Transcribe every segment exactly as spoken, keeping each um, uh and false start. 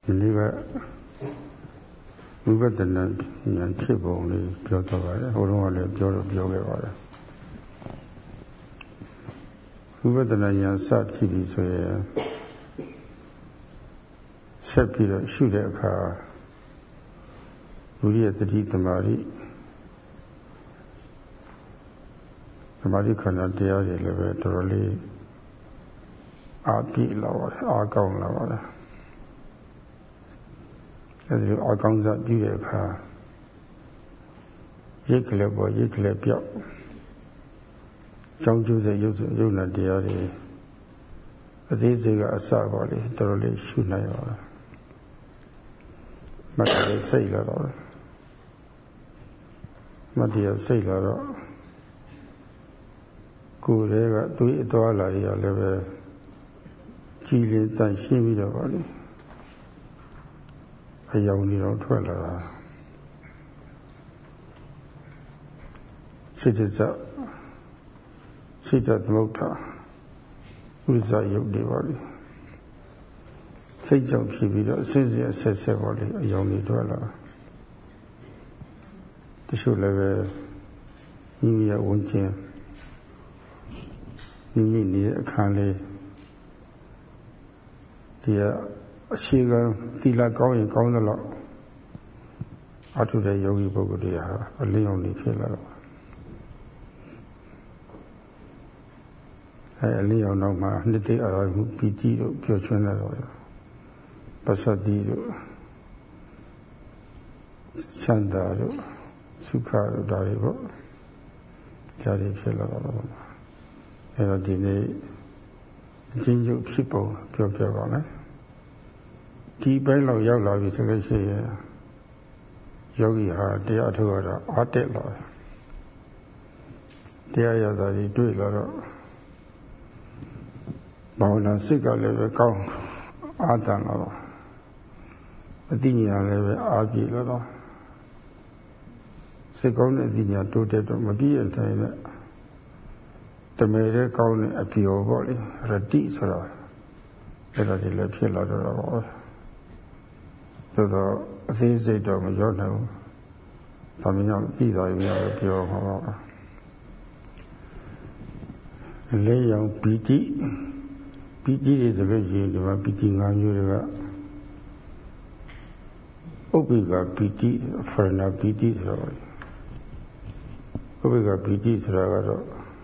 နေ့ကဝိပဿနာဉာဏ်ဖြစ်ပုံလေးပြောတော့ပါတယ်ဟိုတုန်းကလည်းပြောတော့ပြောခဲ့ပါတယ်ဝိပဿနာဉာဏ်စဖြစ်ပြီဆိုရင်ဆက်ပြီးတော့ရှုတဲ့အခါဝိရိယတတိသမာဓိသမာဓိခန္ဓာတရားတွေလည်းပဲတော်တော်လေးအားပြည့်လာပါတယ်အားကောင်းလာပါတယ်အဲဒီလိုအားကောင်းစားပြုတဲ့အခါရိတ်ကလေးပေါ်ရိတ်ကလေးပြောက်ကြောင်းကျိုးစေရုပ်ရုပ်နာတရားတွေအသေးစိတ်ကအစပါလေတော်တော်လေးရှုနိုင်ပါလားမတ်တရားစိတ်လာတော့မတ်တရားစိတ်လာတော့ကိုယ်တွေကသူ့အသွားလာရလည်းပဲကြည်လင်တန်ရှင်းပြီးတော့ပါလေအယောင်ကြီးတော့ထွက်လာတာစိတ္တဇစိတ္တသမုဋ္ဌာဥရဇယုတ်တွေပါလေစိတ်ကြောင့်ဖြစ်ပြီးတော့အစစ်စစ်အဆက်ဆက်ပါလေအယောင်ကြီးထွက်လာတချို့လည်းပဲမိမိရဲ့ဝန်ကျင်မိမိနေတဲ့အခန်းလေးဒီအခြေခံသီလကောင်းရင်ကောင်းသလောက်အထုတဲ့ယောဂီပုဂ္ဂိုလ်တွေဟာအလင်းအောင်နေဖြစ်လာတော့အဲအလင်းအောင်တော့မှနှစ်သိအာရုံမှုပီတိတို့ပျော်ရွှင်လာတော့ပစ္စတိတို့ချမ်းသာတို့သုခတို့ဒါတွေပေါ့ကြားရဖြစ်လာတော့အဲတော့ဒီနေ့အချင်းချုပ်ဖြစ်ပုံပြောပြပါမယ်ဒီပိုင်းလောက်ရောက်လာပြီဆိုလို့ရှိရင်ယောဂီဟာတရားထုတ်ရတာအားတက်လာတရားရတာကြီးတွေ့လာတော့ဘာဝနာစိတ်ကလည်းပဲကောင်းအားတန်လာတော့အတိညာလည်းပဲအားပြည့်လာတော့စိတ်ကောင်းတဲ့အတိညာတိုးတက်တော့မပြည့်အတိုင်းနဲ့တမေတဲ့ကောင်းတဲ့အပျော်ပေါ့လေရတိဆိုတာအဲ့ဒါဒီလည်းဖြစ်လာတော့ပါပဲသို့တော့အသေးစိတ်တော့မပြောနိုင်ဘူး။ဒါမှမဟုတ်သိတာရုံနဲ့ပြောမှာပါ။လေးရောင်ပီတိပီတိတွေဆိုလို့ရှိရင်ဒီမှာပီတိ၅မျိုးတွေကဥပ္ပိကပီတိဖရဏပီတိဆိုတော့ဥပ္ပိကပီတိဆိုတာကတော့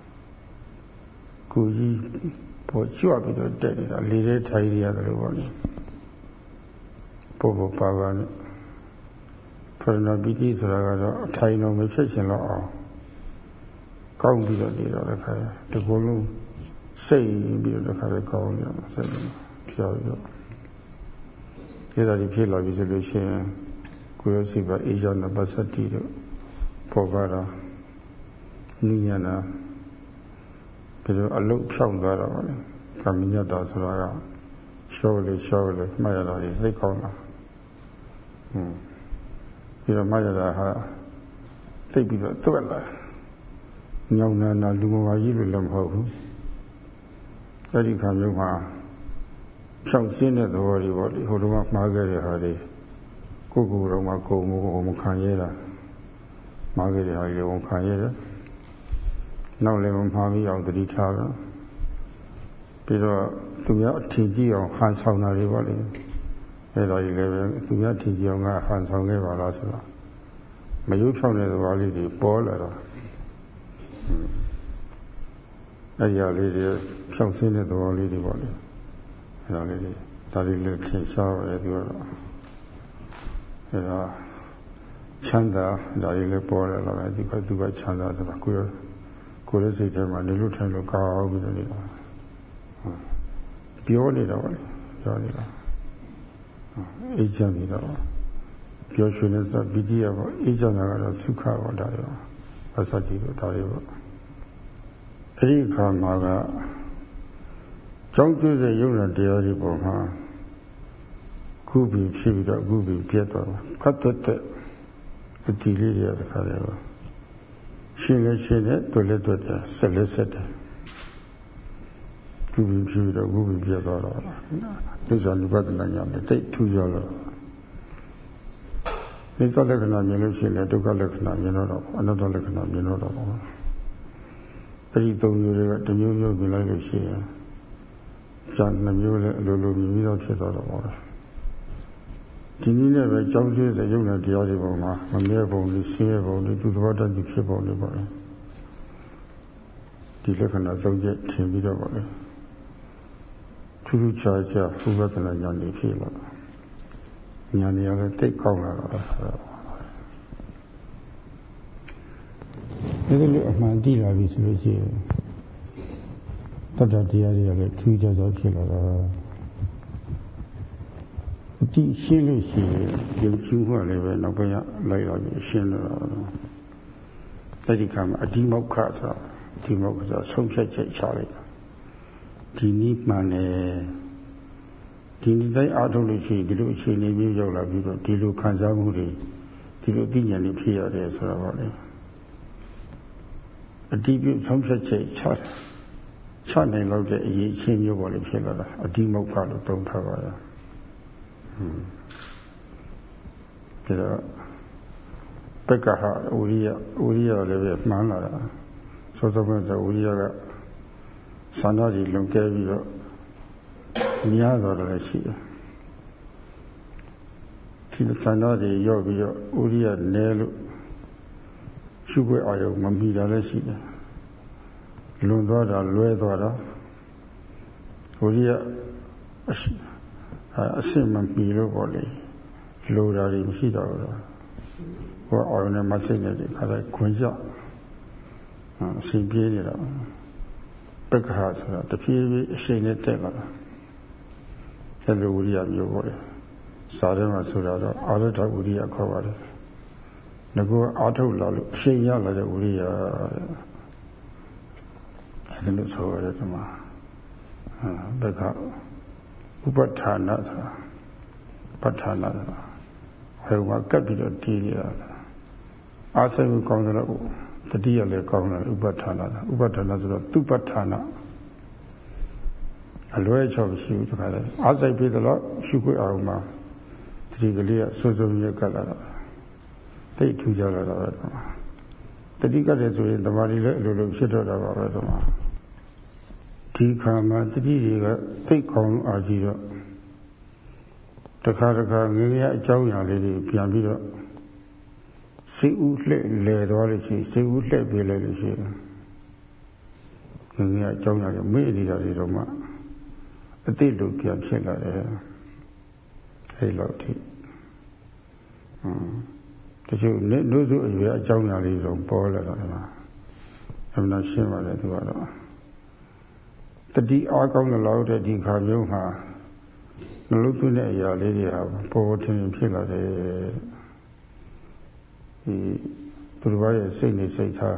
ကိုကြီးပေါ်ကြွပြီးတော့တက်နေတာလေထဲထိုင်နေရတယ်လို့ပေါ့လေ။ပေါ်ပေါ်ပါပါနဲ့ဖရဏပီတိဆိုတာကတော့အထိုင်တော်မဖြစ်ချင်တော့အောင်ကောင်းပြီးတော့နေတော့တစ်ခါတကူလုံးစိတ်ပြီးတော့တစ်ခါပဲကောင်းနေတော့စိတ်ပြောပြီးတော့ဒီလိုဖြစ်လာပြီဆိုလို့ရှိရင်ကိုယ်ရစိတ်ပါအေးရနာပစ္စတိတို့ပေါ်ပါတော့နိညာနာပြီးတော့အလုတ်ဖြောင်းသွားတော့လေကမ္မညတ္တဆိုတာကရှောလေရှောလေမှတ်ရတာလေသိကောင်းတာဟွန်းပြီးတော့မှတ်ရတာဟာသိပြီးတော့တွက်လာညောင်နာနာလူမမာကြီးလို့လည်းမဟုတ်ဘူးအဲ့ဒီခါမျိုးမှာဖြောင်းစင်းတဲ့သဘောတွေပေါ့လေဟိုတုန်းကမှားခဲ့တဲ့ဟာတွေကိုယ်ကိုယ်တော့မှကိုယ်မို့မခံရတာမှားခဲ့တဲ့ဟာတွေဝန်ခံရတယ်နောက်လည်းမမှားမိအောင်တတိထားတော့ပြီးတော့သူများအထင်ကြီးအောင်ဟန်ဆောင်တာတွေပေါ့လေအဲ့ဒါကြီးလည်းပဲသူများအထင်ကြီးအောင်ကဟန်ဆောင်ခဲ့ပါလားဆိုတော့မယုတ်ဖြောင်းတဲ့သဘောလေးတွေပေါ်လာတော့အဲ့ဒီအလေးတွေဖြောင်းစင်းတဲ့သဘောလေးတွေပေါ့လေအဲ့ဒါလေးတွေဒါတွေလည်းထင်ရှားပါတယ်သူကတော့အဲ့ဒါချမ်းသာဒါတွေလည်းပေါ်လာတော့ဒီကသူကချမ်းသာဆိုတာကိုယ်ကိုယ်ရဲ့စိတ်ထဲမှာနေလို့ထိုင်လို့ကောင်းပြီးတော့နေတာပြောနေတာပါလေပြောနေတာအေးချမ်းနေတာပါပြောရွှင်နေစပီတိရပါအေးချမ်းတာကတော့သုခပါဒါရောအစတိတို့ဒါတွေပေါ့အဲ့ဒီခါမှာကကြောင်းကျိုးစေရုံနဲ့တရားတွေပေါ်မှာခုပြီးဖြစ်ပြီးတော့ခုပြီးပြတ်သွားတာခတ်တက်တဲ့အတီလေးတွေတခါလေရှင်းလဲရှင်းတဲ့တွေ့လဲတွေ့တဲ့ဆက်လဲဆက်တယ်ခုပြီးဖြစ်ပြီးတော့ခုပြီးပြတ်သွားတော့ဒုစရနိဗ္ဗာန်ဉာဏ်နဲ့တိတ်ထူးကြလို့နိစ္စလက္ခဏာမြင်လို့ရှိရင်ဒုက္ခလက္ခဏာမြင်တော့တော့အနတ္တလက္ခဏာမြင်တော့တော့အဲ့ဒီသုံးမျိုးတွေကတစ်မျိုးမျိုးမြင်လိုက်လို့ရှိရင်ဇာနှမျိုးလည်းအလိုလိုမြင်ပြီးတော့ဖြစ်တော့တော့ဒီနည်းနဲ့ပဲကြောင်းကျိုးစရုပ်နဲ့တရားစီပုံမှာမမြဲပုံလေးဆင်းရဲပုံလေးသူသဘောတတ်သူဖြစ်ပုံလေးပေါ့လေဒီလက္ခဏာသုံးချက်ထင်ပြီးတော့ပေါ့လေထူးထူးခြားခြားဥပဒနာဉာဏ်လေးဖြစ်လာဉာဏ်ရလည်းတိတ်ကောင်းလာတော့ဒီလိုအမှန်တည်လာပြီဆိုလို့ရှိရင်တတ္တတရားတွေကလည်းထူးခြားခြားဖြစ်လာတော့အတိရှင်းလို့ရှိရင်ယုံကြည်မှုလည်းပဲနောက်ပိုင်းလိုက်လာပြီးရှင်းတော့အဲ့ဒီကမှာအဒီမောက္ခဆိုတာဒီမောက္ခဆိုဆုံးဖြတ်ချက်ချလိုက်တာဒီနည်းမှန်တယ်ဒီနည်းတိုင်းအားထုတ်လို့ရှိရင်ဒီလိုအခြေအနေမျိုးရောက်လာပြီးတော့ဒီလိုခံစားမှုတွေဒီလိုသိဉာဏ်တွေဖြစ်ရတယ်ဆိုတာပေါ့လေအတိပြုဆုံးဖြတ်ချက်ချတယ်ချနိုင်လို့တဲ့အရေးအချင်းမျိုးပေါ့လေဖြစ်လာတာအဒီမောက္ခလို့သုံးထားပါလားဒါတော့ပက္ခဟဝိရိယဝိရိယလည်းပဲမှန်လာတာစောစောကဆိုဝိရိယကသန္တာကြီးလွန်ကဲပြီးတော့များတော့လည်းရှိတယ်ဒီသန္တာကြီးရောက်ပြီးတော့ဝိရိယနဲလို့ရှုခွင့်အာရုံမမီတာလည်းရှိတယ်လွန်သွားတာလွဲသွားတာဝိရိယအစင်မမီလို့ပေါ့လေလိုတာတွေမရှိတော့ဘူးဟိုအာရုံနဲ့မစိတ်နဲ့ဒီခါတိုင်းခွင်ကြအစဉ်ပြေးနေတာပက္ခဟဆိုတာတဖြည်းဖြည်းအရှိန်နဲ့တက်လာတာအဲ့လိုဝိရိယမျိုးပေါ့လေစာထဲမှာဆိုတာတော့အာရထဝိရိယခေါ်ပါတယ်ငါကအာထုတ်လာလို့အရှိန်ရလာတဲ့ဝိရိယအဲ့လိုဆိုရတယ်ဒီမှာပက္ခဥပဋ္ဌာဏဆိုတာပဋ္ဌာဏဆိုတာဟိုမှာကပ်ပြီးတော့တည်နေတာအာစိတ်ကိုကောင်းတယ်လို့တတိယလည်းကောင်းတယ်ဥပဋ္ဌာဏဥပဋ္ဌာဏဆိုတော့သူပဋ္ဌာဏအလွဲချောမရှိဘူးတခါလေအာစိတ်ပြီးတော့ရှုခွင့်အောင်မှာတတိကလေးကစိုးစိုးမြဲကပ်လာတာတိတ်ထူကြလာတာပဲတတိကတည်းဆိုရင်တမာတိလည်းအလိုလိုဖြစ်တော့တာပါပဲဒီမှာဒီခါမှာတတိတွေကတိတ်ကောင်းအားကြီးတော့တခါတခါငယ်ငယ်အကြောင်းအရာလေးတွေပြန်ပြီးတော့စိတ်ဥလှဲ့လဲသွားလို့ရှိရင်စိတ်ဥလှဲ့ပေးလိုက်လို့ရှိရင်ငယ်ငယ်အကြောင်းအရာတွေမေ့နေတာတွေတော့မှအတိတ်လိုပြန်ဖြစ်လာတယ်အဲ့လိုထိဟွန်းတချို့နှုတ်စုအရွယ်အကြောင်းအရာလေးဆိုပေါ်လာတာဒီမှာအမှန်ရှင်းပါတယ်သူကတော့တတိအားကောင်းတဲ့လောက်တဲ့ဒီခါမျိုးမှာနှလုံးသွင်းတဲ့အရာလေးတွေဟာပေါ်ပေါ်ထင်ထင်ဖြစ်လာတယ်ဒီသူတို့ရဲ့စိတ်နဲ့စိတ်ထား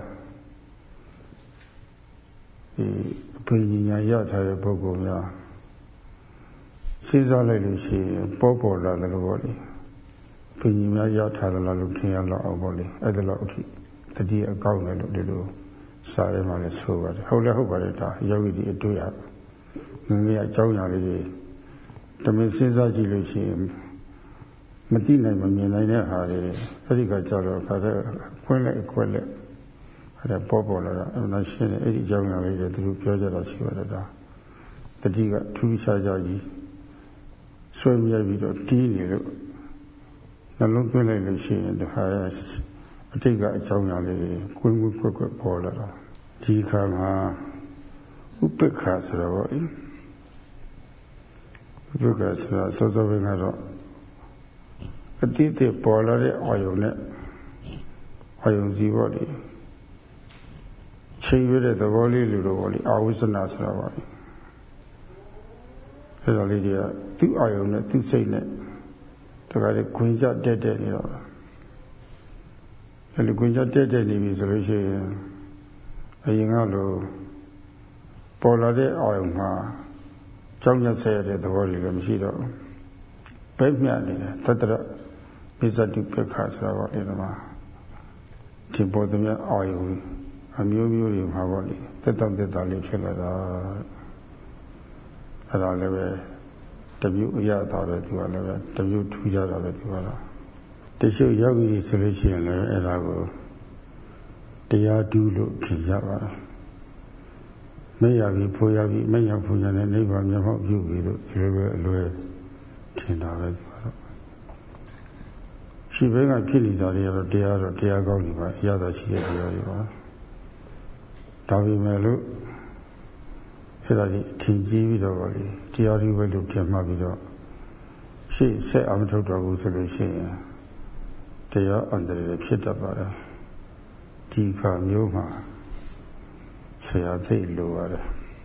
ဒီအပင်ညာရထားတဲ့ပုဂ္ဂိုလ်များစဉ်းစားလိုက်လို့ရှိရင်ပေါ်ပေါ်လာတယ်လို့ပေါ့လေပင်ညာရထားတယ်လို့ထင်ရလောက်အောင်ပေါ့လေအဲ့ဒါလောက်အထိတတိအကောင်းတယ်လို့ဒီလိုစာရဲမှာလည်းဆိုပါတယ်ဟုတ်လဲဟုတ်ပါတယ်ဒါယောဂီဒီအတွေ့အကြုံငငယ်အကြောင်းအရာလေးတွေတမင်စဉ်းစားကြည့်လို့ရှိရင်မသိနိုင်မမြင်နိုင်တဲ့ဟာတွေအဲ့ဒီကကြတော့ခါတဲ့ခွင်းလိုက်ခွဲလိုက်အဲ့ဒါပေါ်ပေါ်လာတာအဲ့ဒါရှင်းတယ်အဲ့ဒီအကြောင်းအရာလေးတွေသူတို့ပြောကြတာရှိပါတယ်ဒါတတိကထူးခြားခြားကြီးဆွဲမြဲပြီးတော့တီးနေလို့နှလုံးသွင်းလိုက်လို့ရှိရင်ဒါဟာအတိတ်ကအကြောင်းအရာလေးတွေကွင်းကွင်းကွက်ကွက်ပေါ်လာတာဒီခါမှာဥပ္ပခါဆိုတော့ဥပ္ပခါဆိုတာစောစောပဲကတော့အတိတ်ပေါ်လာတဲ့အာယုံနဲ့အာယုံစီပေါ့လေချိန်ရတဲ့သဘောလေးလိုတော့ပေါ့လေအာဝိဇ္ဇနာဆိုတာပါလေအဲ့ဒါလေးတွေကသူ့အာယုံနဲ့သူ့စိတ်နဲ့တခါတည်းခွင်ကြတက်တက်နေတော့အဲ့လိုခွင်ကြတက်တက်နေပြီဆိုလို့ရှိရင်အရင်ကလိုပေါ်လာတဲ့အာယုံမှာကြောင်းရဆက်ရတဲ့သဘောတွေလည်းမရှိတော့ဘူးပဲမြတ်နေတယ်တတရပိစတုပ္ပခါဆိုတာပေါ့လေဒီမှာဒီပေါ်သမ ्या အာယုံအမျိုးမျိုးတွေမှာပေါ့လေတက်တောင့်တက်တာလေးဖြစ်လာတာအဲ့ဒါလည်းပဲတမျိုးအရသာပဲသူကလည်းပဲတမျိုးထူးကြတာပဲသူကတော့တချို့ယောဂီတွေဆိုလို့ရှိရင်လည်းအဲ့ဒါကိုတရားဓုလို့ထင်ကြပါတယ်မေ့ရပြီဖိုးရပြီမညဖူညာနဲ့နိဗ္ဗာန်မျက်မှောက်ပြုပြီလို့ဒီလိုပဲအလွယ်ထင်တာပဲသူကတော့ရှိဘဲကဖြစ်နေတာတွေကတော့တရားတော့တရားကောင်းနေပါအရသာရှိတဲ့တရားတွေပါဒါပေမဲ့လို့အဲ့ဒါဒီထင်ကြီးပြီးတော့ဗောလေတရားဓုပဲလို့ထင်မှတ်ပြီးတော့ရှေ့ဆက်အောင်မထုတ်တော့ဘူးဆိုလို့ရှိရင်တရားအန္တရာယ်ဖြစ်တတ်ပါတယ်ဒီခါမျိုးမှာဆရာသိလိုပါတယ်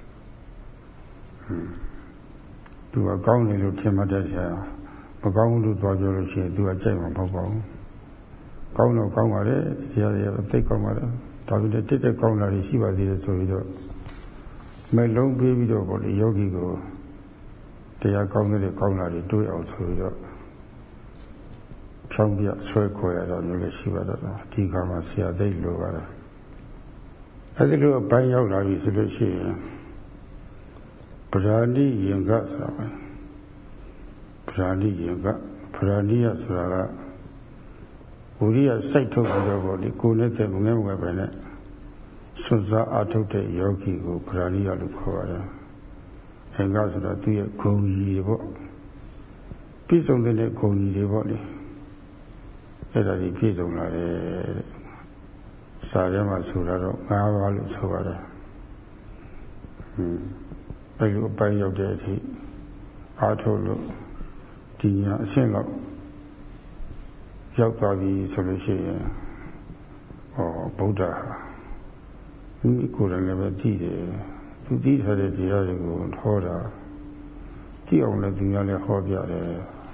သူကကောင်းတယ်လို့ထင်မှတ်တဲ့ဆရာမကောင်းဘူးလို့ပြောလို့ရှိရင်သူကကြိုက်မှာမဟုတ်ပါဘူးကောင်းတော့ကောင်းပါတယ်တရားတွေကတော့သိကောင်းပါတယ်ဒါပေမဲ့တက်တက်ကောင်းတာတွေရှိပါသေးတယ်ဆိုပြီးတော့မဲ့လုံးပေးပြီးတော့ဗောလေယောဂီကိုတရားကောင်းတဲ့ကောင်းတာတွေတွေးအောင်ဆိုပြီးတော့ဖြောင်းပြဆွဲခေါ်ရတော့မျိုးလည်းရှိပါတော့ဒီခါမှာဆရာသိလိုပါတယ်အဲဒီလိုအပိုင်းရောက်လာပြီဆိုလို့ရှိရင်ပဓာနိယင်္ဂဆိုတာပဲပဓာနိယင်္ဂပဓာနိယဆိုတာကဝိရိယစိတ်ထုတ်ပြီးတော့ဗောလေကိုယ်နဲ့တည်းမငဲမငဲပဲနဲ့စွတ်စားအထုတ်တဲ့ယောဂီကိုပဓာနိယလို့ခေါ်ရတယ်အင်္ဂဆိုတာသူရဲ့ဂုဏ်ကြီးတွေပေါ့ပြည့်စုံတဲ့ဂုဏ်ကြီးတွေပေါ့လေအဲ့ဒါကြီးပြည့်စုံလာတယ်တဲ့စာထဲမှာဆိုတာတော့ငါးပါးလို့ဆိုပါတယ်ဟွန်းအဲ့လိုအပိုင်းရောက်တဲ့အထိအားထုတ်လို့ဒီညာအဆင့်လောက်ရောက်သွားပြီဆိုလို့ရှိရင်ဟောဗုဒ္ဓဟာမိမိကိုယ်တိုင်လည်းပဲသိတယ်သူသိထားတဲ့တရားတွေကိုထောတာသိအောင်လည်းသူများလည်းဟောပြတယ်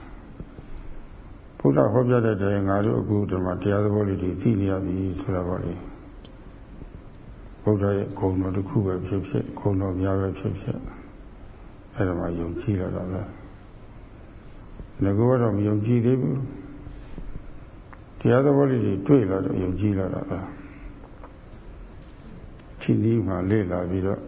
ဘုရားဟောပြတဲ့တည်းငါတို့အခုဒီမှာတရားသဘောလေးတွေသိနေရပြီဆိုတာပေါ့လေဘုရားရဲ့ဂုဏ်တော်တစ်ခုပဲဖြစ်ဖြစ်ဂုဏ်တော်များပဲဖြစ်ဖြစ်အဲ့ဒါမှယုံကြည်ရတော့လေငါကတော့မယုံကြည်သေးဘူးတရားသဘောလေးတွေတွေ့လာတော့ယုံကြည်လာတာပဲချိန်ဒီမှလေ့လာပြီးတော့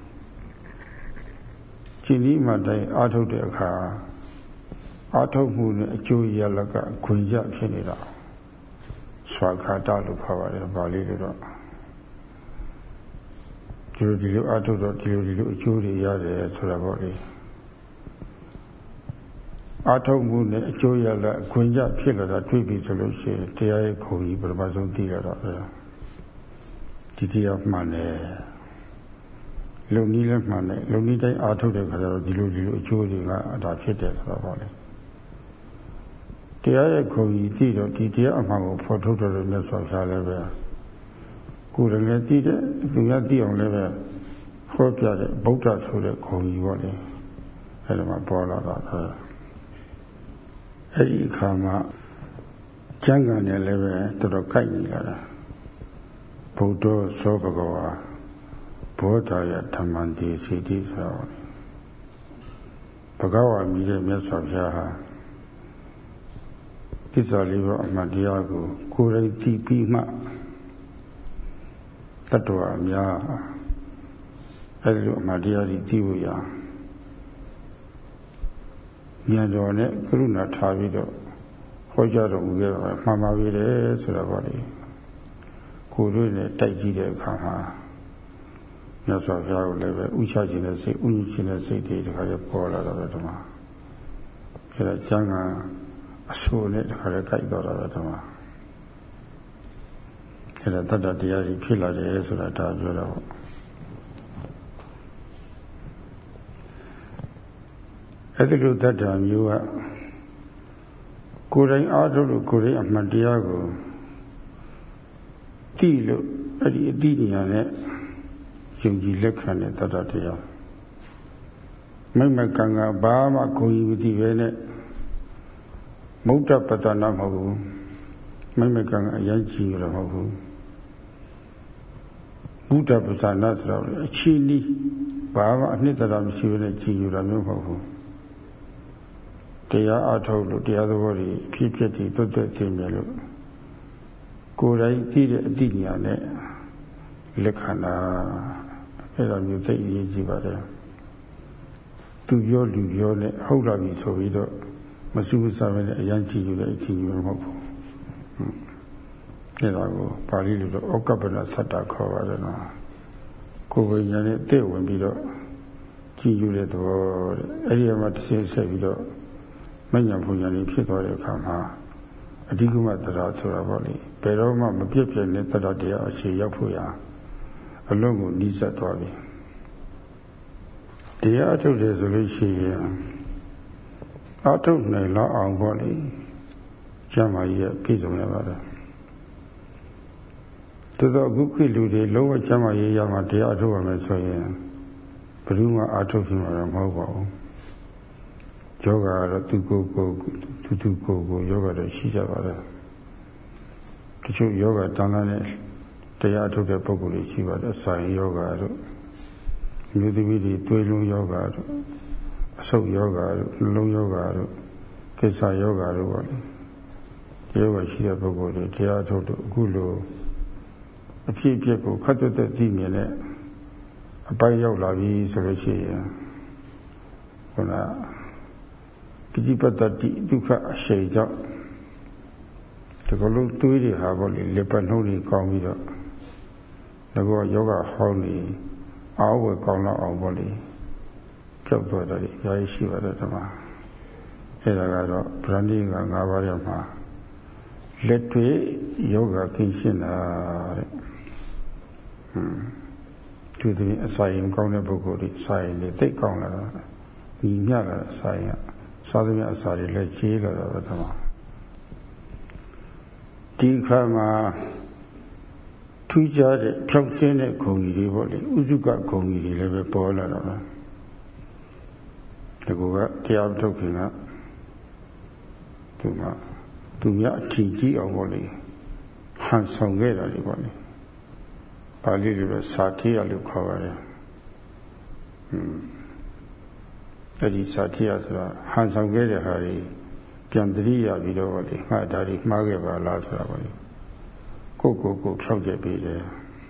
ချိန်ဒီမှတိုင်းအားထုတ်တဲ့အခါအားထုတ်မှုနဲ့အကျိုးရလကခွင့်ရဖြစ်နေတာဆွာခါတလို့ခေါ်ပါတယ်ဗာလိလိုတော့ဒီလိုဒီလိုအားထုတ်တော့ဒီလိုဒီလိုအကျိုးတွေရတယ်ဆိုတာပေါ့လေအားထုတ်မှုနဲ့အကျိုးရလခွင့်ရဖြစ်လာတာတွေ့ပြီဆိုလို့ရှိရင်တရားရဲ့ခုံကြီးပထမဆုံးသိရတော့ပဲဒီတရားမှန်တယ်လုံနည်းလည်းမှန်တယ်လုံနည်းတိုင်းအားထုတ်တဲ့ခါကျတော့ဒီလိုဒီလိုအကျိုးတွေကဒါဖြစ်တယ်ဆိုတော့ပေါ့လေတရားရဲ့ခုံကြီးသိတော့ဒီတရားအမှန်ကိုဖော်ထုတ်တော်တဲ့မြတ်စွာဘုရားလည်းပဲကိုယ်တည်းလည်းသိတယ်သူများသိအောင်လည်းပဲဟောပြတဲ့ဗုဒ္ဓဆိုတဲ့ခုံကြီးပေါ့လေအဲ့ဒါမှပေါ်လာတာပဲအဲ့ဒီအခါမှာကျမ်းဂန်နဲ့လည်းပဲတော်တော်ကိုက်နေလာတာဘုဒ္ဓသောဘဂဝါဘောဓယဓမ္မံတိစီတိဆိုတော့ဘဂဝါမြည်တဲ့မြတ်စွာဘုရားဟာသစ္စာလေးပါးအမှန်တရားကိုကိုယ်တိုင်သိပြီးမှတတ္တဝါအများအဲဒီလိုအမှန်တရားကြီးသိဖို့ရဉာဏ်တော်နဲ့ကရုဏာထားပြီးတော့ဟောကြားတော်မူခဲ့ပါမှန်ပါပြီလေဆိုတာပေါ့လေကိုယ်တို့နဲ့တိုက်ကြည့်တဲ့အခါမှာမြတ်စွာဘုရားကိုလည်းပဲဥချခြင်းနဲ့စိတ်ဥညွှခြင်းနဲ့စိတ်တွေတခါလေးပေါ်လာတော့တယ်မှာအဲဒါကျမ်းဂန်အဆိုးနဲ့တခါလေးကြိုက်တော့တယ်မှာအဲဒါတတ္တတရားကြီးဖြစ်လာတယ်ဆိုတာဒါပြောတော့အဲဒီလိုတတ္တမျိုးကကိုယ်တိုင်အားထုတ်လို့ကိုယ်တိုင်အမှန်တရားကိုသိလို့အဲ့ဒီအသိဉာဏ်နဲ့ယုံကြည်လက်ခံတဲ့တတ္တတရားမိမကံကဘာမှကိုယ်ကြီးမသိပဲနဲ့မုဒ္ဒပတ္တနာမဟုတ်ဘူးမိမကံကအရင်ကြည့်ရမဟုတ်ဘူးဘုဒ္ဓပ္ပဇာနာဆိုတော့အချီးနီးဘာမှအနှစ်သာရမရှိဘဲနဲ့ကြည်ရတာမျိုးမဟုတ်ဘူးတရားအထုတ်လို့တရားသဘောကြီးဖြစ်ဖြစ်တည်တွတ်တွတ်သိနေလို့ကိုယ်တိုင်သိတဲ့အသိဉာဏ်နဲ့လက်ခံတာအဲ့လိုမျိုးသိအရေးကြီးပါတယ်သူပြောလူပြောနဲ့ဟုတ်လာပြီဆိုပြီးတော့မစူးစမ်းပဲနဲ့အရင်ကြည့်ယူတဲ့အချင်းကြီးမဟုတ်ဘူးအဲ့ဒါကိုပါဠိလိုတော့ဩကပ္ပနသတ္တခေါ်ပါတယ်နော်ကိုယ်ဝိညာဉ်နဲ့အသက်ဝင်ပြီးတော့ကြည်ယူတဲ့သဘောတဲ့အဲ့ဒီမှာတစ်ဆင့်ဆက်ပြီးတော့မဉ္ဇဉ်ဘုံဉာဏ်ကြီးဖြစ်သွားတဲ့အခါမှာအဓိကမတရားဆိုတာပေါ့လေဘယ်တော့မှမပြည့်ပြည့်နဲ့တရားတရားအခြေရောက်ဖို့ရအလုံးကိုနှိစက်သွားပြီတရားအထုတ်တယ်ဆိုလို့ရှိရင်အထုတ်နိုင်လောက်အောင်ပေါ့လေကျမ်းမာကြီးရဲ့ပြည့်စုံရပါတယ်သို့သောအခုခေတ်လူတွေလုံးဝကျမ်းမာရေးရမှတရားအထုတ်ရမယ်ဆိုရင်ဘယ်သူမှအထုတ်ဖြစ်မှာတော့မဟုတ်ပါဘူးယောဂကတော့သူကိုယ်ကိုသူသူကိုယ်ကိုယောဂတော့ရှိကြပါတယ်တချို့ယောဂတန်တန်းနဲ့တရားထုတ်တဲ့ပုဂ္ဂိုလ်တွေရှိပါတယ်ဆိုင်ယောဂတို့မျိုးသမီးတွေတွေးလုံးယောဂတို့အဆုတ်ယောဂတို့နှလုံးယောဂတို့ကိစ္စယောဂတို့ပေါ့လေယောဂရှိတဲ့ပုဂ္ဂိုလ်တွေတရားထုတ်လို့အခုလိုအဖြစ်အပျက်ကိုခတ်တွတ်တဲ့သိမြင်တဲ့အပိုင်းရောက်လာပြီဆိုလို့ရှိရင်ခုနပฏิပတ္တိဒုက္ခအရှိန်ကြောင့်ဒီကလုံးတွေးတွေဟာပေါ့လေလက်ပတ်နှုံးတွေကောင်းပြီးတော့ငါကယောဂဟောင်းနေအားဝယ်ကောင်းတော့အောင်ပေါ့လေကြောက်တော့တယ်ရာရှိပါတယ်ဓမ္မအဲ့ဒါကတော့ဗြဟ္မဏိက၅ပါးရမှာလက်တွေယောဂကင်းရှင်းတာတဲ့ဟွန်းသူတို့အစာရင်ကောင်းတဲ့ပုဂ္ဂိုလ်တွေအစာရင်တွေသိကောင်းလာတာညီမျှလာတဲ့အစာရင်စားသမျှအစာတွေလည်းကြီးလာတာပဲဓမ္မဒီခါမှာထူးခြားတဲ့ဖြောင့်ရှင်းတဲ့ဂုဏ်ကြီးတွေပေါ့လေဥစုကဂုဏ်ကြီးတွေလည်းပဲပေါ်လာတာပဲဒီကတရားထုတ်ခင်ကသူကသူများအထင်ကြီးအောင်ပေါ့လေဟန်ဆောင်ခဲ့တာတွေပေါ့လေပါဠိလိုတော့စာထေရလို့ခေါ်ပါတယ်ဟွန်းအဲ့ဒီစာထေရဆိုတာဟန်ဆောင်ခဲ့တဲ့ဟာတွေပြန်တတိယပြီးတော့ပေါ့လေငါဒါတွေမှားခဲ့ပါလားဆိုတာပေါ့လေကိုယ့်ကိုယ်ကိုဖြောက်ကျက်ပြီးတယ်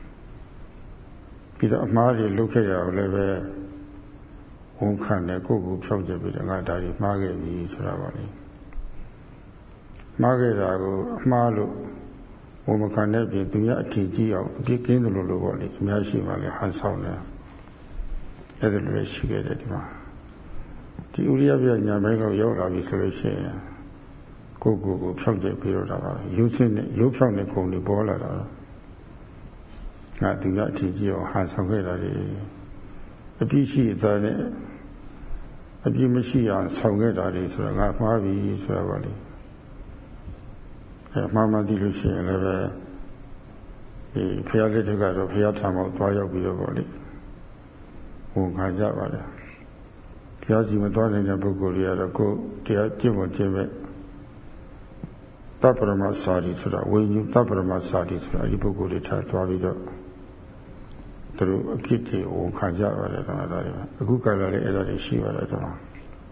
ပြီးတော့အမှားတွေလုပ်ခဲ့ရအောင်လည်းပဲဝန်ခံတယ်ကိုယ့်ကိုယ်ဖြောက်ကျက်ပြီးတယ်ငါဒါတွေမှားခဲ့ပြီဆိုတာပေါ့လေမှားခဲ့တာကိုအမှားလို့ဝန်မခံတဲ့ပြင်သူများအထင်ကြီးအောင်အပြစ်ကင်းတယ်လို့လို့ပေါ့လေအများရှိမှလည်းဟန်ဆောင်တယ်အဲ့ဒါလည်းရှိခဲ့တယ်ဒီမှာဒီဥရိယပြညာမိုင်းတော့ရောက်လာပြီဆိုလို့ရှိရင်ကိုယ်ကိုယ်ကိုဖြောက်ကျက်ပြီးတော့တာပါရုပ်စင်းနဲ့ရုပ်ဖြောက်တဲ့ဂုဏ်တွေပေါ်လာတာငါသူများအထင်ကြီးအောင်ဟန်ဆောင်ခဲ့တာတွေအပြစ်ရှိတဲ့နဲ့အပြစ်မရှိအောင်ဆောင်ခဲ့တာတွေဆိုတော့ငါမှားပြီဆိုတာပါလေအဲမှားမှသိလို့ရှိရင်လည်းပဲဒီဖျားလက်တွေကတော့ဖျားထံမှာတွားရောက်ပြီးတော့ပေါ့လေဝန်ခံကြပါတယ်ဖျားစီမတွားနိုင်တဲ့ပုဂ္ဂိုလ်တွေကတော့ကိုယ်တရားကျင့်ဖို့ကျင့်မဲ့တပ္ပရမစာရီဆိုတာဝိညာဉ်တပ္ပရမစာရီဆိုတာဒီပုဂ္ဂိုလ်တွေထားတွားပြီးတော့သူတို့အဖြစ်တွေဝန်ခံကြပါတယ်တော့ဒါတွေအခုကလည်းအဲ့ဒါတွေရှိပါတယ်တော့ဟွန်း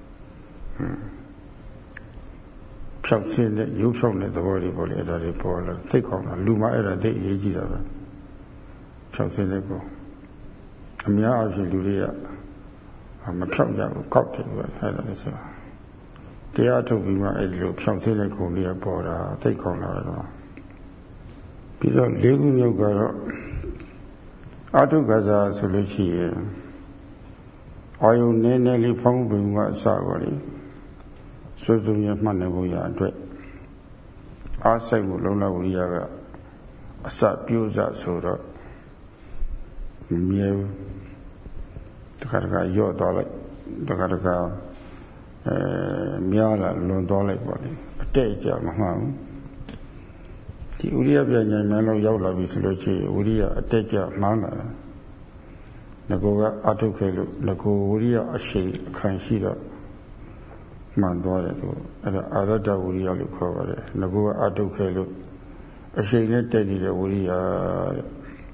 ဖြောက်စင်းတဲ့ရုပ်ဖြောက်တဲ့သဘောတွေပေါ့လေအဲ့ဒါတွေပေါ်လာသိကောင်းတာလူမအဲ့ဒါသိအရေးကြီးတာပဲဖြောက်စင်းတဲ့ကိုအများအပြားလူတွေကမဖြောက်ကြဘူးကောက်တယ်ပဲအဲ့ဒါလည်းဆိုတာတရားထုတ်ပြီးမှအဲ့ဒီလိုဖြောက်စင်းတဲ့ကိုလေးကပေါ်တာသိကောင်းလာတော့ပြီးတော့လေးခုမြောက်ကတော့အထုကစားဆိုလို့ရှိရင်အာယုန်နည်းနည်းလေးဖောင်းပင်ကအစပါလေစွစွရမှတ်နေဖို့ရအတွက်အားစိတ်ကိုလုံလဝိရိယကအစပြိုးစဆိုတော့မြဲတခါတခါရော့သွားလိုက်တခါတခါအဲများလာလွန်သွားလိုက်ပါလေအတဲ့ကြမမှန်ဘူးဒီဥရိယပြညာဉာဏ်လောက်ရောက်လာပြီဆိုလို့ရှိရင်ဝိရိယအတဲ့ကြမှန်းလာတယ်ငကိုကအထုတ်ခဲ့လို့ငကိုဝိရိယအရှိန်ခံရှိတော့မှန်သွားတယ်သူအဲ့ဒါအာရတဝိရိယလို့ခေါ်ပါတယ်ငကိုကအထုတ်ခဲ့လို့အရှိန်နဲ့တက်နေတဲ့ဝိရိယတဲ့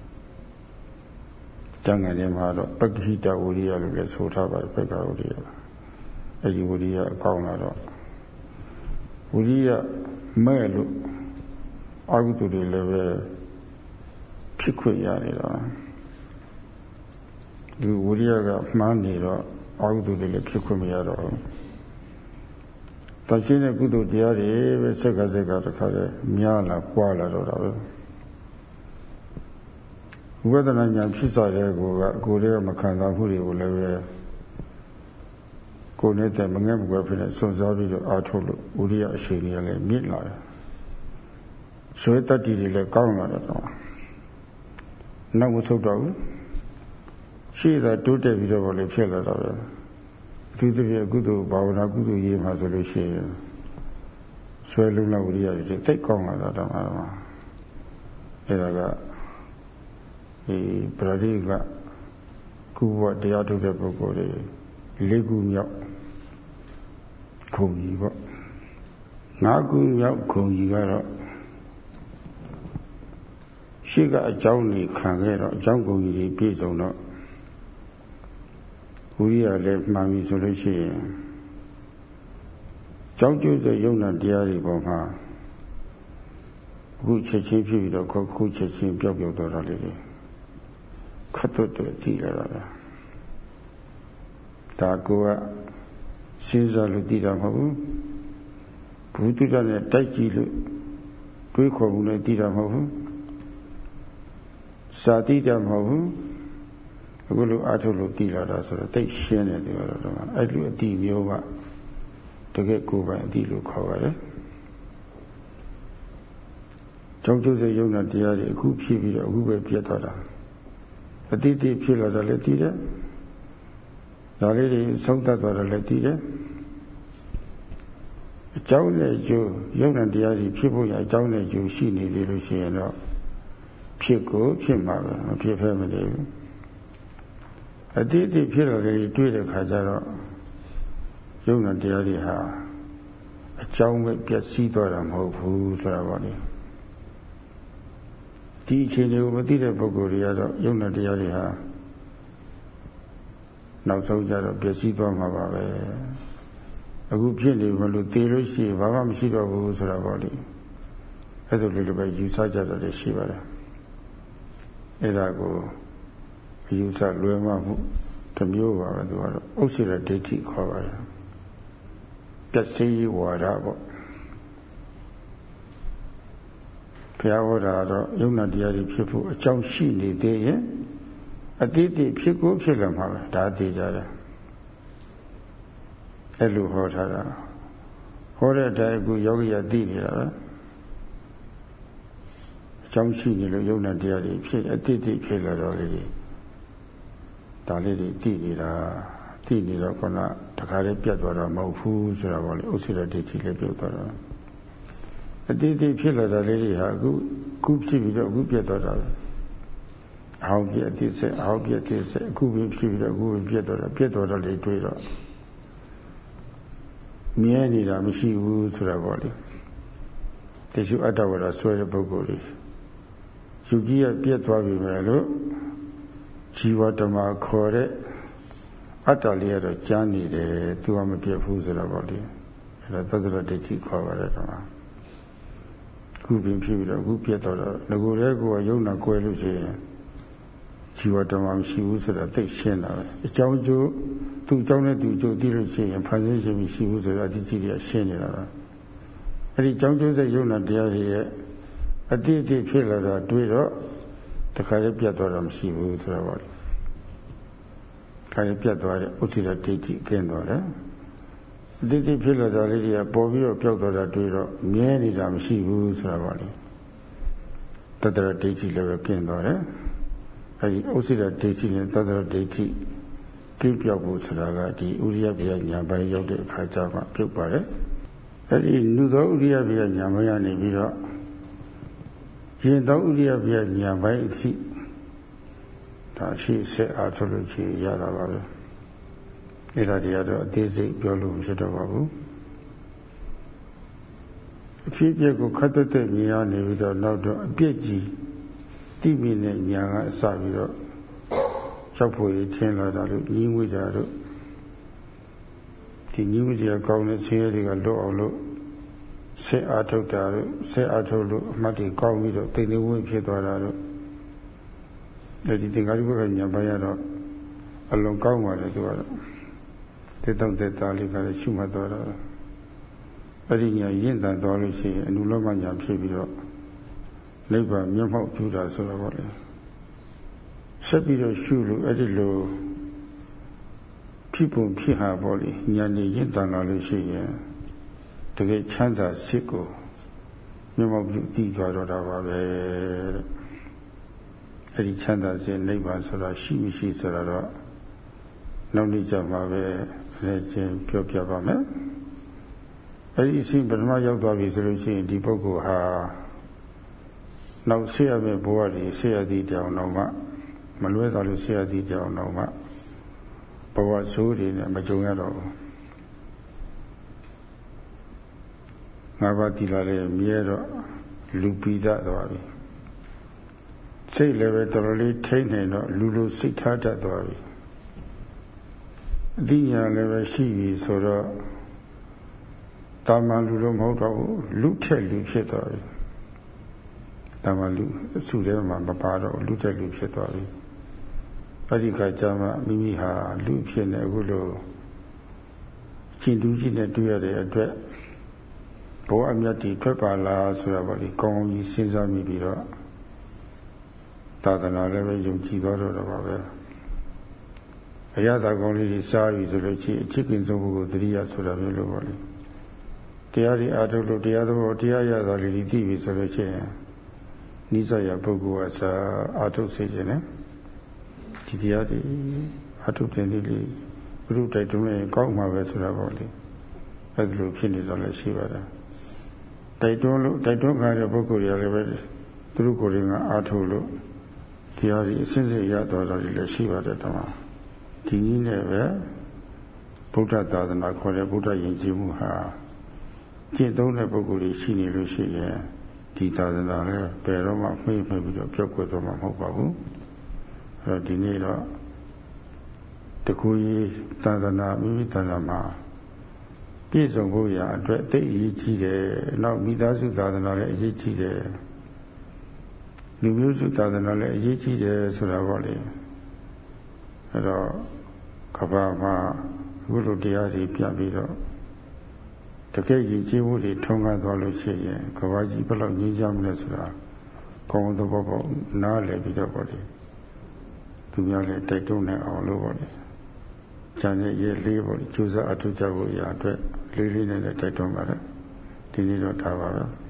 တန်ငယ်ထဲမှာတော့ပက္ခိတဝိရိယလို့လည်းဆိုထားပါတယ်ပက္ခဝိရိယအဲ့ဒီဝိရိယအကောင်းလာတော့ဝိရိယမဲ့လို့အာဟုတုတွေလည်းပဲဖြစ်ခွင့်ရနေတာဒီဝိရိယကမှန်းနေတော့အာဟုတုတွေလည်းဖြစ်ခွင့်မရတော့တရှိတဲ့ကုသိုလ်တရားတွေပဲစက်ကစက်ကတခါလေများလာပွားလာတော့တာပဲဝိပဿနာဉာဏ်ဖြစ်စားတဲ့ကိုကကိုယ်ရဲ့မခံစားမှုတွေကိုလည်းပဲကိုယ်နဲ့တည်းမငဲ့မကွယ်ဖြစ်နေစွန့်စားပြီးတော့အားထုတ်လို့ဥရိယအရှိန်ကြီးလည်းမြင့်လာတယ်ဆွေတတ္တိတွေလည်းကောင်းလာတော့နောက်မဆုတ်တော့ဘူးရှိတာတိုးတက်ပြီးတော့လည်းဖြစ်လာတော့ပဲအထူးသဖြင့်ကုသိုလ်ဘာဝနာကုသိုလ်ရေးမှာဆိုလို့ရှိရင်ဆွဲလုံးလောက်ဝိရိယတွေသိကောင်းလာတာတော့အဲ့ဒါကဒီပရတိကကုဘတရားထုတ်တဲ့ပုဂ္ဂိုလ်တွေလေးခုမြောက်ခုံကြီးပေါ့ငါးခုမြောက်ခုံကြီးကတော့ရှိကအကြောင်းကြီးခံခဲ့တော့အကြောင်းခုံကြီးတွေပြည့်စုံတော့ဝိရိယလည်းမှန်ပြီဆိုလို့ရှိရင်ကြောင်းကျိုးစေယုံနာတရားတွေပေါ်မှာအခုချက်ချင်းဖြစ်ပြီးတော့ခုချက်ချင်းပျောက်ပျောက်သွားတာလေးတွေခတ်တော့တယ်ကြည့်ရတာပဲဒါကိုကစဉ်းစားလို့သိတာမဟုတ်ဘူးဘုဒ္ဓနဲ့တိုက်ကြည့်လို့တွေးခေါ်မှုနဲ့သိတာမဟုတ်ဘူးစာတိတာမဟုတ်ဘူးအခုလိုအားထုတ်လို့သိလာတာဆိုတော့သိရှင်းတယ်ဒီကတော့အဲ့လိုအတိမျိုးကတကယ်ကိုယ်ပိုင်အတိလို့ခေါ်ပါတယ်ကြောင့်ကျိုးစေယုံနာတရားတွေအခုဖြစ်ပြီးတော့အခုပဲပြတ်သွားတာအတိတိဖြစ်လာတာလည်းသိတယ်ဒါလေးတွေဆုံးသက်သွားတယ်လည်းသိတယ်အကြောင်းနဲ့ကျိုးယုံနာတရားတွေဖြစ်ဖို့ရအကြောင်းနဲ့ကျိုးရှိနေသေးလို့ရှိရင်တော့ဖြစ်ကိုဖြစ်မှာပဲမဖြစ်ဖဲမနေဘူးအတိအတိဖြစ်လာတယ်တွေ့တဲ့ခါကျတော့ယုံနာတရားတွေဟာအကြောင်းပဲပျက်စီးသွားတာမဟုတ်ဘူးဆိုတာပေါ့လေဒီအခြေအနေကိုမသိတဲ့ပုဂ္ဂိုလ်တွေကတော့ယုံနာတရားတွေဟာနောက်ဆုံးကျတော့ပျက်စီးသွားမှာပါပဲအခုဖြစ်နေမလို့သိလို့ရှိရင်ဘာမှမရှိတော့ဘူးဆိုတာပေါ့လေအဲ့ဒါလိုလိုပဲယူဆကြတာရှိပါတယ်အဲ့ဒါကိုအယူဆလွဲမှားမှုတစ်မျိုးပါပဲသူကတော့ဥစ္စေရဒိဋ္ဌိခေါ်ပါတယ်ပျက်စီးဝါဒပေါ့ဘုရားဟောတာတော့ယုံနာတရားတွေဖြစ်ဖို့အကြောင်းရှိနေသေးရင်အတိတ်ဖြစ်ကိုဖြစ်လာမှာပဲဒါသိကြတယ်အဲ့လိုဟောထားတာဟောတဲ့အတိုင်းအခုယောဂီရသိနေတာပဲအကြောင်းရှိနေလို့ယုံနာတရားတွေဖြစ်အတိတ်ဖြစ်လာတော့လေဒါလေးတွေသိနေတာသိနေတော့ကတခါလေးပြတ်သွားတာမဟုတ်ဘူးဆိုတာပေါ့လေဥစ္စေရဒိဋ္ဌိလေးပြုတ်သွားတာအတိတ်ဖြစ်လာတာလေးတွေဟာအခုခုဖြစ်ပြီးတော့အခုပြတ်သွားတာပဲအဟောင်းပြတ်အတိတ်ဆက်အဟောင်းပြတ်အတိတ်ဆက်အခုပဲဖြစ်ပြီးတော့အခုပဲပြတ်သွားတာပြတ်သွားတာလေးတွေ့တော့မြဲနေတာမရှိဘူးဆိုတာပေါ့လေတချို့အတ္တဝါဒဆွဲတဲ့ပုဂ္ဂိုလ်တွေယူကြီးကပြတ်သွားပြီမယ်လို့ဇီဝဓမ္မခေါ်တဲ့အတ္တလေးကတော့ကြားနေတယ်သူကမပြတ်ဘူးဆိုတာပေါ့လေအဲ့ဒါသစ္စာဒိဋ္ဌိခေါ်ပါတယ်တော့ခုပင်ဖြစ်ပြီးတော့အခုပြတ်တော့ငကိုယ်တည်းကိုယ်ကယုံနာကွဲလို့ရှိရင်ဇီဝဓမ္မမရှိဘူးဆိုတာသိရှင်းတာပဲအကြောင်းကျိုးသူ့အကြောင်းနဲ့သူ့အကျိုးသိလို့ရှိရင်ဖန်ဆင်းခြင်းမရှိဘူးဆိုတာအတိအကျရှင်းနေတာပါအဲ့ဒီအကြောင်းကျိုးတဲ့ယုံနာတရားတွေရဲ့အတိအကျဖြစ်လာတာတွေ့တော့တခါလေးပြတ်သွားတာမရှိဘူးဆိုတာပါလေခါလေးပြတ်သွားတဲ့ဥစ္စေရဒိဋ္ဌိကျင်းသွားတယ်အတိအကျဖြစ်လာတာလေးတွေကပေါ်ပြီးတော့ပျောက်သွားတာတွေ့တော့မြဲနေတာမရှိဘူးဆိုတာပါလေတတရဒိဋ္ဌိလည်းပဲကျင်းသွားတယ်အဲ့ဒီဥစ္စေရဒိဋ္ဌိနဲ့တတရဒိဋ္ဌိကိပြောက်ဖို့ဆိုတာကဒီဥရိယပြညာပိုင်းရောက်တဲ့အခါကျမှပြုတ်ပါတယ်အဲ့ဒီနုသောဥရိယပြညာပိုင်းကနေပြီးတော့ရင်သောဥရိယပြညာပိုင်းအဖြစ်ဒါရှိဆက်အားထုတ်လို့ရှိရတာပါပဲအဲ့ဒါတွေကတော့အသေးစိတ်ပြောလို့မဖြစ်တော့ပါဘူးအဖြစ်အပျက်ကိုခတ်သက်သက်မြင်ရနေပြီးတော့နောက်တော့အပြည့်ကြီးတိမိနဲ့ညာကအစပြီးတော့ရောက်ဖို့ရထင်လာတာလို့ညီးငွေကြတော့ဒီညီးငွေကြကောင်းတဲ့ဆင်းရဲတွေကလွတ်အောင်လို့ဆက်အားထုတ်တာလို့ဆက်အားထုတ်လို့အမှတ်တွေကောင်းပြီးတော့တိမ်နေဝင်ဖြစ်သွားတာလို့ဒီသင်္ကာရိပ္ပကညာပိုင်းရတော့အလုံးကောင်းပါတယ်သူကတော့တေတောင့်တေတာလေးကလည်းရှုမှတ်သွားတာအဲ့ဒီညာရင့်တန်သွားလို့ရှိရင်အနုလောမညာဖြစ်ပြီးတော့နိဗ္ဗာန်မျက်မှောက်ပြုတာဆိုတော့ဗောလေဆက်ပြီးတော့ရှုလို့အဲ့ဒီလိုဖြစ်ပုံဖြစ်ဟာဗောလေညာနေရင့်တန်လာလို့ရှိရင်တကယ်ချမ်းသာစိတ်ကိုမျက်မှောက်ပြုတည်သွားတော့တာပါပဲတဲ့အဲ့ဒီချမ်းသာစိတ်နိဗ္ဗာန်ဆိုတာရှိမရှိဆိုတာတော့နောက်နေ့ကျမှပဲလည်းချင်းပြောပြပါမယ်အဲ့ဒီအစဉ်ပထမရောက်သွားပြီဆိုလို့ရှိရင်ဒီပုဂ္ဂိုလ်ဟာနောက်ဆက်ရမယ့်ဘဝတွေဆက်ရသည့်တောင်တော့မှမလွဲသွားလို့ဆက်ရသည့်တောင်တော့မှဘဝဆိုးတွေနဲ့မကြုံရတော့ဘူးငါးပါးတည်လာလေမြဲတော့လူပိသသွားပြီစိတ်လည်းပဲတော်တော်လေးထိနေတော့လူလိုစိတ်ထားတတ်သွားပြီအသိဉာဏ်လည်းပဲရှိပြီဆိုတော့တာမန်လူလိုမဟုတ်တော့ဘူးလူထက်လူဖြစ်သွားပြီတာမန်လူအစုထဲမှာမပါတော့လူထက်လူဖြစ်သွားပြီအဲ့ဒီခါကျမှမိမိဟာလူဖြစ်နေအခုလိုကျင့်တူးကြီးနဲ့တွေ့ရတဲ့အတွက်ဘောအမြတ်တီထွက်ပါလားဆိုတာပေါ့လေကောင်းကောင်းကြီးစဉ်းစားမိပြီးတော့သာသနာလည်းပဲယုံကြည်သွားတော့တော့ပါပဲအရသာကောင်းလေးတွေစားပြီဆိုလို့ရှိရင်အချစ်ခင်ဆုံးပုဂ္ဂိုလ်တတိယဆိုတာမျိုးလို့ပေါ့လေတရားဒီအားထုတ်လို့တရားသဘောတရားရတာလေးတွေသိပြီဆိုလို့ရှိရင်နိစ္စရပုဂ္ဂိုလ်အစားအားထုတ်စေခြင်းနဲ့ဒီတရားတွေအားထုတ်တဲ့လေးလေးဘုရုတိုက်တွန်းရင်ကောက်မှာပဲဆိုတာပေါ့လေအဲ့ဒါလိုဖြစ်နေတော့လည်းရှိပါတယ်တိုက်တွန်းလို့တိုက်တွန်းခံတဲ့ပုဂ္ဂိုလ်တွေလည်းပဲသူတို့ကိုယ်တွေကအားထုတ်လို့တရားတွေအစစ်စစ်ရတော်တာတွေလည်းရှိပါတယ်တမန်ဒီနည်းနဲ့ပဲဗုဒ္ဓသာသနာခေါ်တဲ့ဗုဒ္ဓယဉ်ကျေးမှုဟာကျင့်သုံးတဲ့ပုဂ္ဂိုလ်တွေရှိနေလို့ရှိရင်ဒီသာသနာလည်းဘယ်တော့မှမှိတ်မှိတ်ပြီးတော့ပြောက်ကွယ်တော့မှာမဟုတ်ပါဘူးအဲ့တော့ဒီနေ့တော့တကူကြီးသာသနာမိမိသာသနာမှာပြည့်စုံဖို့ရာအတွက်သိအရေးကြီးတယ်နောက်မိသားစုသာသနာလည်းအရေးကြီးတယ်လူမျိုးစုသာသနာလည်းအရေးကြီးတယ်ဆိုတာပေါ့လေအဲ့တော့ကဘာမှာအခုလိုတရားတွေပြပြီးတော့တကယ်ရင်ကျေးမှုတွေထုံးကားသွားလို့ရှိရင်ကဘာကြီးဘယ်လောက်ငြိမ်းချမ်းမလဲဆိုတာကောင်းသောဘောပေါ့နားလည်ပြီးတော့ပေါ့လေသူများလည်းတိုက်တွန်းနေအောင်လို့ပေါ့လေဉာဏ်ရဲ့ရေးလေးပေါ့လေကြိုးစားအထောက်ကြဖို့ရာအတွက်လေးလေးနဲ့တိုက်တွန်းပါလေဒီနေ့တော့ဒါပါပဲ